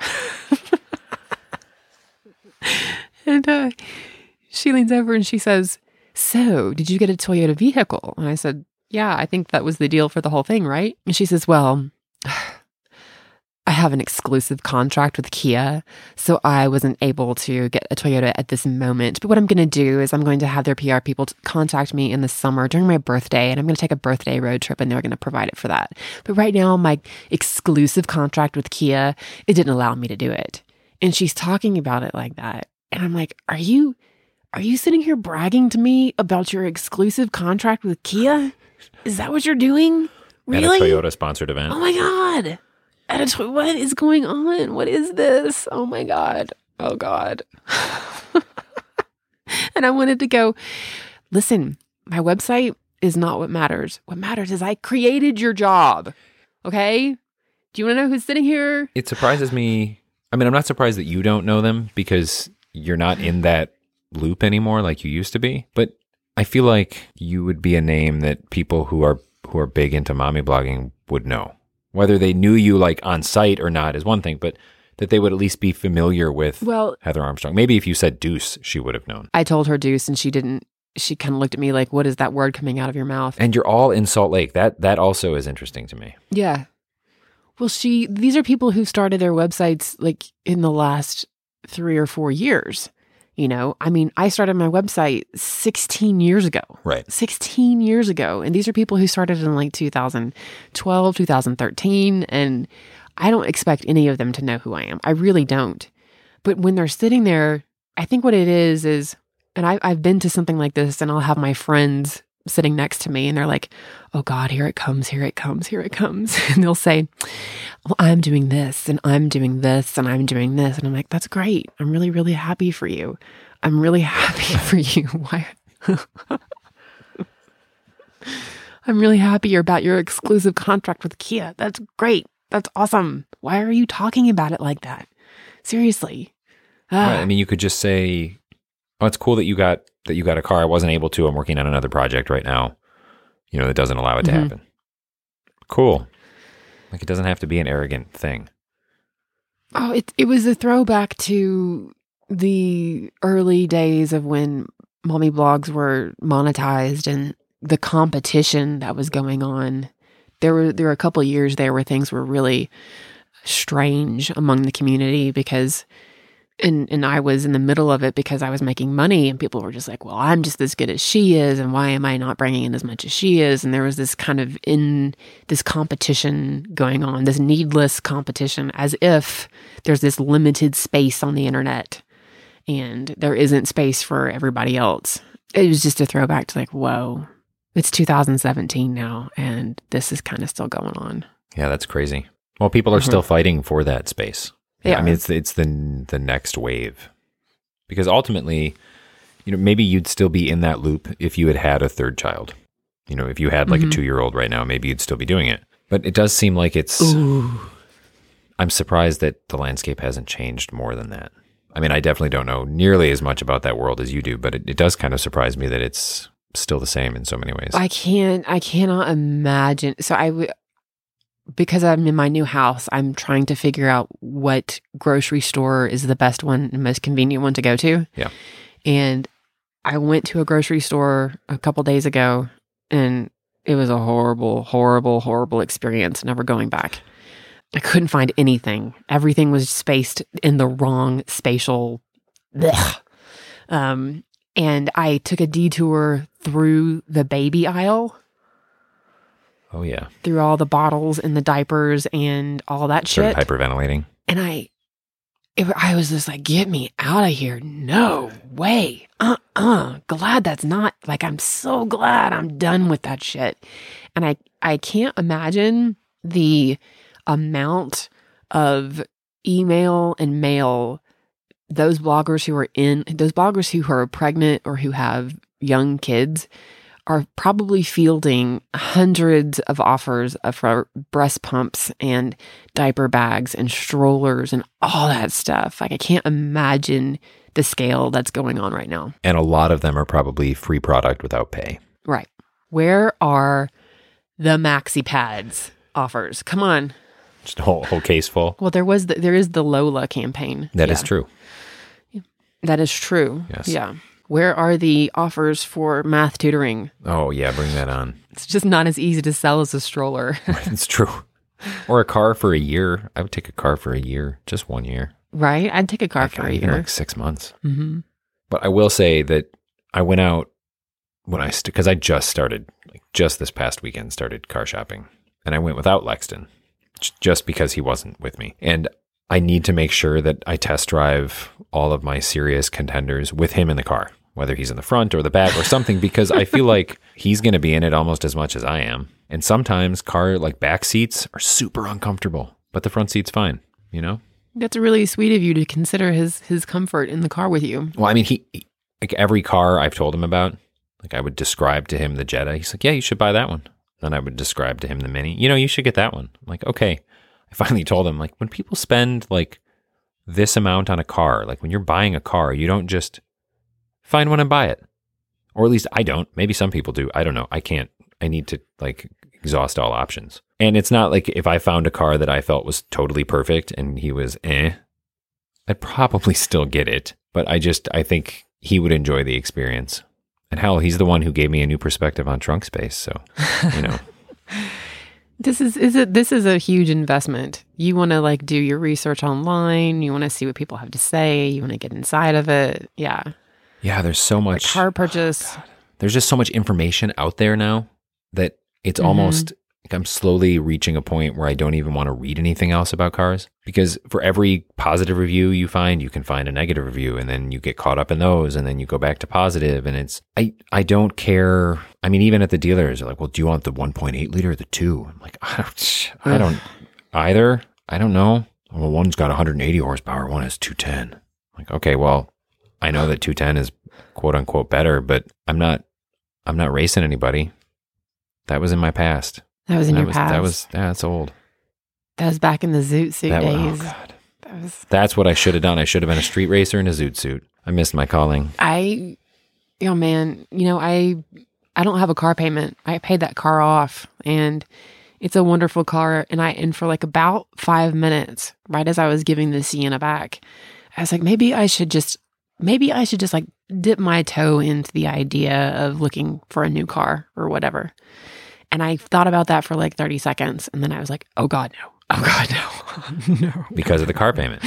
And uh, she leans over and she says, so did you get a Toyota vehicle? And I said, yeah, I think that was the deal for the whole thing, right? And she says, well, I have an exclusive contract with Kia, so I wasn't able to get a Toyota at this moment. But what I'm going to do is I'm going to have their P R people contact me in the summer during my birthday, and I'm going to take a birthday road trip, and they're going to provide it for that. But right now, my exclusive contract with Kia, it didn't allow me to do it. And she's talking about it like that. And I'm like, are you, are you sitting here bragging to me about your exclusive contract with Kia? Is that what you're doing? Really? At a Toyota-sponsored event. Oh my God. At a, what is going on? What is this? Oh my God. Oh, God. And I wanted to go, listen, my website is not what matters. What matters is I created your job. Okay? Do you want to know who's sitting here? It surprises me. I mean, I'm not surprised that you don't know them because you're not in that loop anymore like you used to be. But I feel like you would be a name that people who are who are big into mommy blogging would know. Whether they knew you like on site or not is one thing, but that they would at least be familiar with well, Heather Armstrong. Maybe if you said Deuce, she would have known. I told her Deuce and she didn't. She kind of looked at me like, what is that word coming out of your mouth? And you're all in Salt Lake. That that also is interesting to me. Yeah. Well, she, these are people who started their websites like in the last three or four years. You know, I mean, I started my website sixteen years ago. Right. sixteen years ago. And these are people who started in like two thousand twelve, two thousand thirteen. And I don't expect any of them to know who I am. I really don't. But when they're sitting there, I think what it is, is, and I, I've been to something like this and I'll have my friends sitting next to me and they're like, oh God, here it comes, here it comes, here it comes. And they'll say, well, I'm doing this and I'm doing this and I'm doing this. And I'm like, that's great. I'm really, really happy for you. I'm really happy for you. Why? I'm really happy about your exclusive contract with Kia. That's great. That's awesome. Why are you talking about it like that? Seriously. Ah. Right. I mean, you could just say, oh, it's cool that you got that you got a car. I wasn't able to. I'm working on another project right now. You know, that doesn't allow it to mm-hmm. happen. Cool. Like it doesn't have to be an arrogant thing. Oh, it it was a throwback to the early days of when mommy blogs were monetized and the competition that was going on. There were there were a couple of years there where things were really strange among the community because And and I was in the middle of it because I was making money and people were just like, well, I'm just as good as she is. And why am I not bringing in as much as she is? And there was this kind of in this competition going on, this needless competition, as if there's this limited space on the internet and there isn't space for everybody else. It was just a throwback to like, whoa, it's two thousand seventeen now. And this is kind of still going on. Yeah, that's crazy. Well, people are mm-hmm. still fighting for that space. Yeah, I mean, it's it's the the next wave, because ultimately, you know, maybe you'd still be in that loop if you had had a third child. You know, if you had like mm-hmm. a two-year-old right now, maybe you'd still be doing it. But it does seem like it's. Ooh. I'm surprised that the landscape hasn't changed more than that. I mean, I definitely don't know nearly as much about that world as you do, but it, it does kind of surprise me that it's still the same in so many ways. I can't. I cannot imagine. So I would. Because I'm in my new house, I'm trying to figure out what grocery store is the best one and most convenient one to go to. Yeah. And I went to a grocery store a couple days ago and it was a horrible, horrible, horrible experience. Never going back. I couldn't find anything. Everything was spaced in the wrong spatial. Blech. Um, and I took a detour through the baby aisle. Oh, yeah. Through all the bottles and the diapers and all that Started shit. hyperventilating. And I it, I was just like, get me out of here. No way. Uh-uh. Glad that's not, like, I'm so glad I'm done with that shit. And I, I can't imagine the amount of email and mail those bloggers who are in, those bloggers who are pregnant or who have young kids are probably fielding hundreds of offers for breast pumps and diaper bags and strollers and all that stuff. Like, I can't imagine the scale that's going on right now. And a lot of them are probably free product without pay. Right. Where are the maxi pads offers? Come on. Just a whole, whole case full. Well, there was the, there is the Lola campaign. That yeah. is true. That is true. Yes. Yeah. Where are the offers for math tutoring? Oh, yeah, bring that on. It's just not as easy to sell as a stroller. It's true. Or a car for a year. I would take a car for a year, just one year. Right? I'd take a car like, for a even year. like six months. Mm-hmm. But I will say that I went out when I, because st- I just started, like just this past weekend, started car shopping. And I went without Lexton, just because he wasn't with me. And I need to make sure that I test drive all of my serious contenders with him in the car, whether he's in the front or the back or something, because I feel like he's going to be in it almost as much as I am. And sometimes car like back seats are super uncomfortable, but the front seat's fine, you know? That's really sweet of you to consider his his comfort in the car with you. Well, I mean, he, he like every car I've told him about, like I would describe to him the Jetta. He's like, yeah, you should buy that one. Then I would describe to him the Mini. You know, you should get that one. I'm like, okay. I finally told him, like, when people spend like this amount on a car, like when you're buying a car, you don't just find one and buy it. Or at least I don't. Maybe some people do. I don't know. I can't. I need to like exhaust all options. And it's not like if I found a car that I felt was totally perfect and he was eh, I'd probably still get it. But I just, I think he would enjoy the experience. And hell, he's the one who gave me a new perspective on trunk space. So, you know. This is, is it, this is a huge investment. You want to like do your research online. You want to see what people have to say. You want to get inside of it. Yeah. Yeah, there's so much. Like car purchase. Oh, there's just so much information out there now that it's mm-hmm. almost like I'm slowly reaching a point where I don't even want to read anything else about cars, because for every positive review you find, you can find a negative review, and then you get caught up in those, and then you go back to positive, and it's, I, I don't care. I mean, even at the dealers, they're like, well, do you want the one point eight liter or the two? I'm like, I don't, I don't either. I don't know. Well, one's got one hundred eighty horsepower, one has two ten. I'm like, okay, well, I know that two ten is quote unquote better, but I'm not, I'm not racing anybody. That was in my past. That was in that your was, past. That was, that's old. That was back in the Zoot suit that, days. Oh God. That was, that's what I should have done. I should have been a street racer in a Zoot suit. I missed my calling. I, oh man, you know, I, I don't have a car payment. I paid that car off, and it's a wonderful car. And I, and for like about five minutes, right as I was giving the Sienna back, I was like, maybe I should just, maybe I should just like dip my toe into the idea of looking for a new car or whatever. And I thought about that for like thirty seconds. And then I was like, oh God, no. Oh God, no. no. Because of the car payment.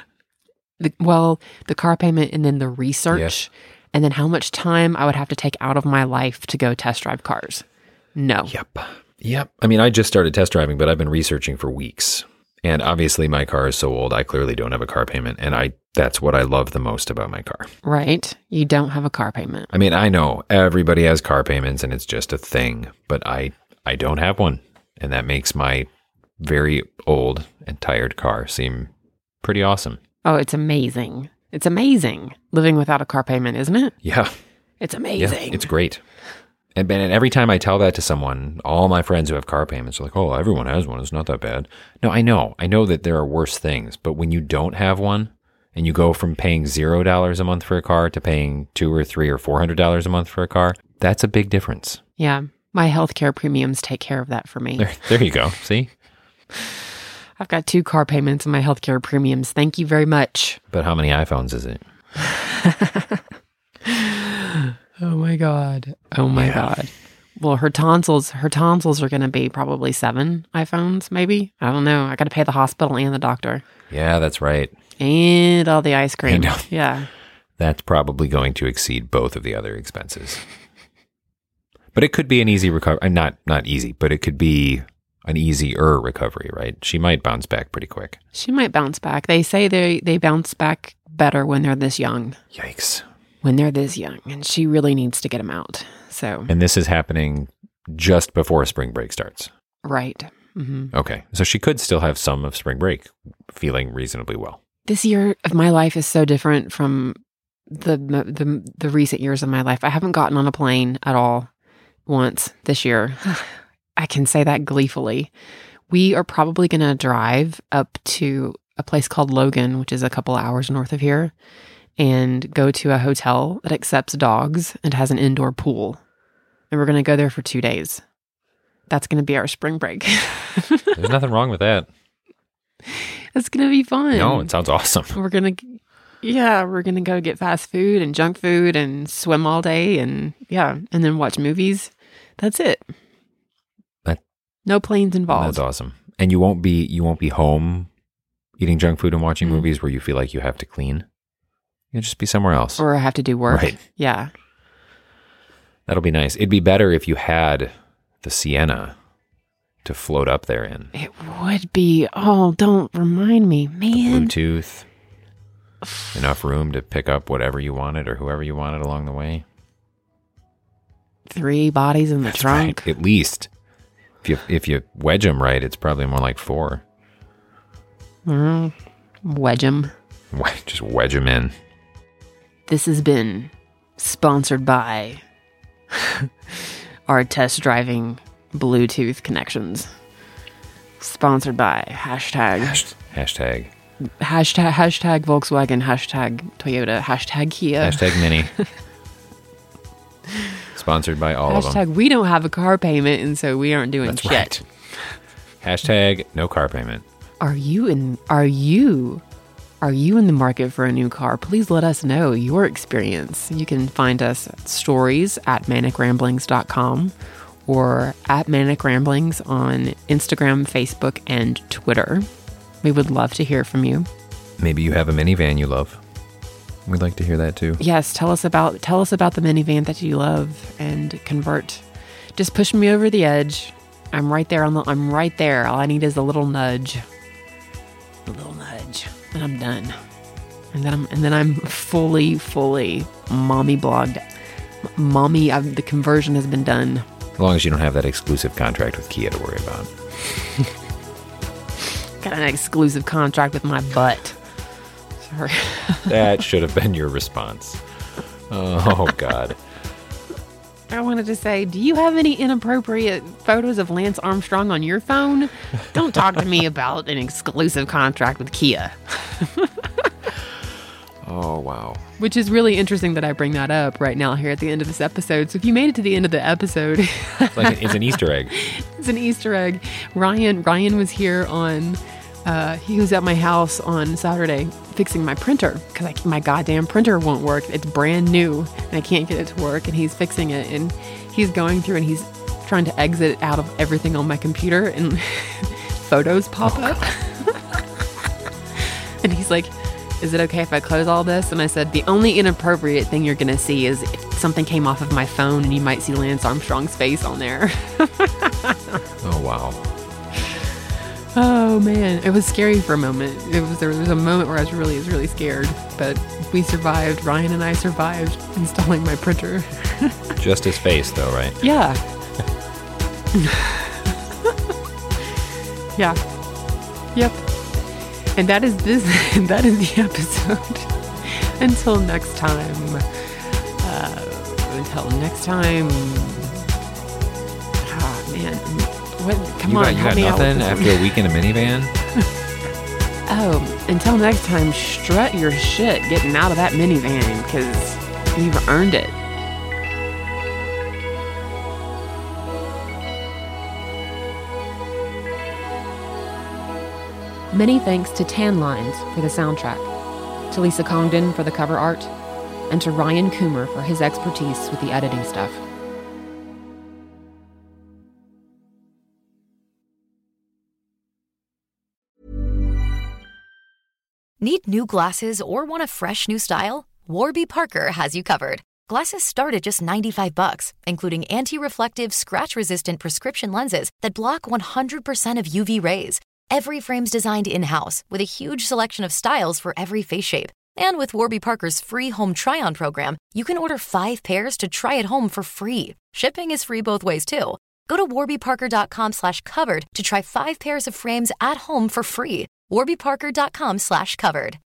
The, well, the car payment, and then the research, yes. And then how much time I would have to take out of my life to go test drive cars. No. Yep. Yep. I mean, I just started test driving, but I've been researching for weeks. And obviously my car is so old, I clearly don't have a car payment. And I that's what I love the most about my car. Right. You don't have a car payment. I mean, I know everybody has car payments and it's just a thing, but I, I don't have one. And that makes my very old and tired car seem pretty awesome. Oh, it's amazing. It's amazing living without a car payment, isn't it? Yeah. It's amazing. Yeah, it's great. And, and every time I tell that to someone, all my friends who have car payments are like, oh, everyone has one. It's not that bad. No, I know. I know that there are worse things. But when you don't have one and you go from paying zero dollars a month for a car to paying two or three or four hundred dollars a month for a car, that's a big difference. Yeah. My healthcare premiums take care of that for me. There, there you go. See? I've got two car payments and my healthcare premiums. Thank you very much. But how many iPhones is it? Oh my God. Oh my yeah. God. Well, her tonsils, her tonsils are going to be probably seven iPhones, maybe. I don't know. I got to pay the hospital and the doctor. Yeah, that's right. And all the ice cream. Yeah. That's probably going to exceed both of the other expenses. But it could be an easy recovery. Not, not easy, but it could be an easier recovery, right? She might bounce back pretty quick. She might bounce back. They say they, they bounce back better when they're this young. Yikes. When they're this young, and she really needs to get them out. So, and this is happening just before spring break starts. Right. Mm-hmm. Okay. So she could still have some of spring break feeling reasonably well. This year of my life is so different from the, the, the recent years of my life. I haven't gotten on a plane at all once this year. I can say that gleefully. We are probably going to drive up to a place called Logan, which is a couple hours north of here, and go to a hotel that accepts dogs and has an indoor pool. And we're going to go there for two days. That's going to be our spring break. There's nothing wrong with that. It's going to be fun. No, it sounds awesome. We're going to, yeah, we're going to go get fast food and junk food and swim all day and, yeah, and then watch movies. That's it. That, no planes involved. That's awesome. And you won't be, you won't be home eating junk food and watching mm-hmm. movies where you feel like you have to clean. You'll just be somewhere else. Or have to do work. Right. Yeah. That'll be nice. It'd be better if you had the Sienna to float up there in. It would be. Oh, don't remind me, man. The Bluetooth. Enough room to pick up whatever you wanted or whoever you wanted along the way. Three bodies in the That's trunk. Right. At least. If you if you wedge them right, it's probably more like four. Mm-hmm. Wedge 'em. Just wedge them in. This has been sponsored by our test driving Bluetooth connections. Sponsored by hashtag Hasht- hashtag hashtag hashtag Volkswagen, hashtag Toyota, hashtag Kia, hashtag Mini. Sponsored by all of them. hashtag we don't have a car payment, and so we aren't doing That's shit. right. Hashtag no car payment. Are you in? Are you? Are you in the market for a new car? Please let us know your experience. You can find us at stories at manic ramblings dot com or at Manic Ramblings on Instagram, Facebook, and Twitter. We would love to hear from you. Maybe you have a minivan you love. We'd like to hear that too. Yes, tell us about tell us about the minivan that you love and convert. Just push me over the edge. I'm right there on the I'm right there. All I need is a little nudge. A little nudge. And I'm done. And then I'm and then I'm fully, fully mommy blogged. Mommy, I've, the conversion has been done. As long as you don't have that exclusive contract with Kia to worry about. Got an exclusive contract with my butt. Sorry. That should have been your response. Oh, God. I wanted to say, do you have any inappropriate photos of Lance Armstrong on your phone? Don't talk to me about an exclusive contract with Kia. Oh, wow. Which is really interesting that I bring that up right now here at the end of this episode. So if you made it to the end of the episode, It's like it's an Easter egg. it's an Easter egg. Ryan Ryan was here on, uh, he was at my house on Saturday fixing my printer because my goddamn printer won't work. It's brand new and I can't get it to work, and he's fixing it, and he's going through and he's trying to exit out of everything on my computer, and photos pop Oh, up. And he's like, is it okay if I close all this? And I said, the only inappropriate thing you're going to see is if something came off of my phone and you might see Lance Armstrong's face on there. Oh, wow. Oh man, it was scary for a moment. It was there was a moment where I was really, was really scared, but we survived. Ryan and I survived installing my printer. Just his face, though, right? Yeah. Yeah. Yep. And that is this. That is the episode. Until next time. Uh, until next time. Ah, man. What? Come You on, got, you help got me out with nothing this after one. a week in a minivan? Oh, until next time, strut your shit getting out of that minivan, because you've earned it. Many thanks to Tan Lines for the soundtrack, to Lisa Congdon for the cover art, and to Ryan Coomer for his expertise with the editing stuff. Need new glasses or want a fresh new style? Warby Parker has you covered. Glasses start at just ninety-five bucks, including anti-reflective, scratch-resistant prescription lenses that block one hundred percent of U V rays. Every frame's designed in-house with a huge selection of styles for every face shape. And with Warby Parker's free home try-on program, you can order five pairs to try at home for free. Shipping is free both ways, too. Go to warbyparker.com slash covered to try five pairs of frames at home for free. warbyparker.com slash covered.